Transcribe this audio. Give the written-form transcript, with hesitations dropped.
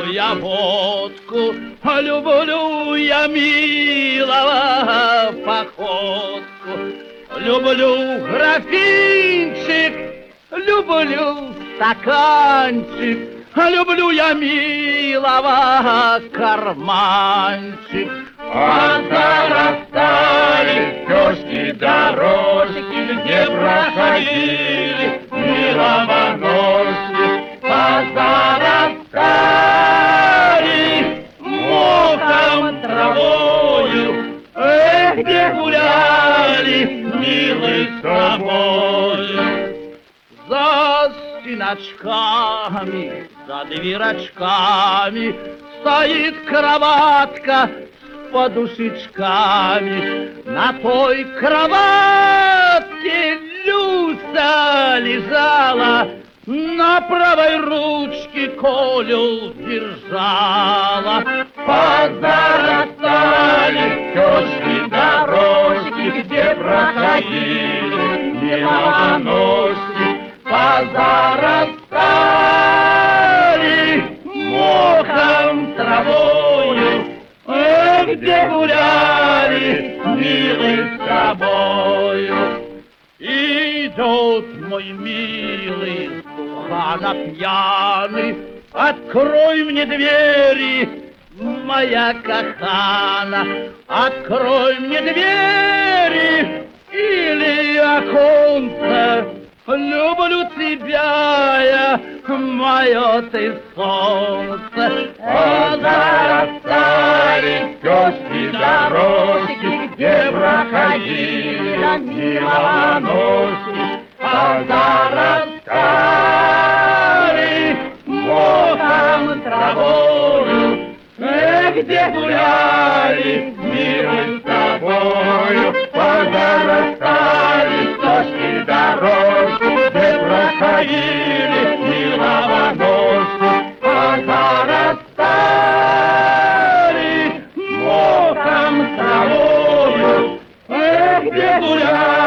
я водку, люблю я милого походку. Люблю графинчик, люблю стаканчик, люблю я милого карманчик. Позарастали стежки, дорожки, где проходили милого ножки. Позарастали мохом, травою, где гуляли милый с тобою. За стеночками, за дверочками стоит кроватка с подушечками. На той кроватке Люся лежала, на правой ручке Колю держала. Позарастали стежки, дорожки, где проходили милого ножки. Позарастали мохом, травою, где гуляли милый с тобою. Идет мой милый, слуга пьяный, открой мне двери, моя кахана, открой мне двери или оконца. Люблю тебя я, мое ты солнце. Позарастали стежки, дорожки, где проходили милого ножки. Позарастали мохом, травою, где гуляли милый с тобою. Позарастали стежки, дорожки, где проходили милого ножки. Позарастали мохом, травою, где гуляли